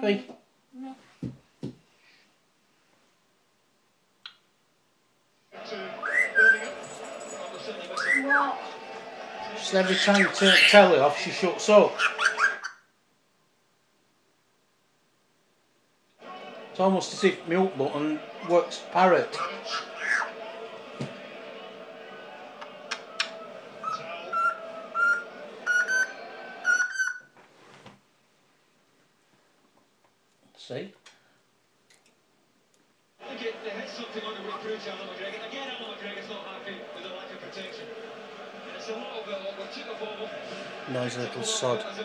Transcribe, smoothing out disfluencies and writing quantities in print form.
Hey. Just every time you turn the telly off, she shuts up. It's almost as if mute button works parrot. See? They hit something on the recruit, Alan McGregor. Again, Alan McGregor's not happy with the lack of protection. And it's a little bit awkward. Took a ball. Nice little sod.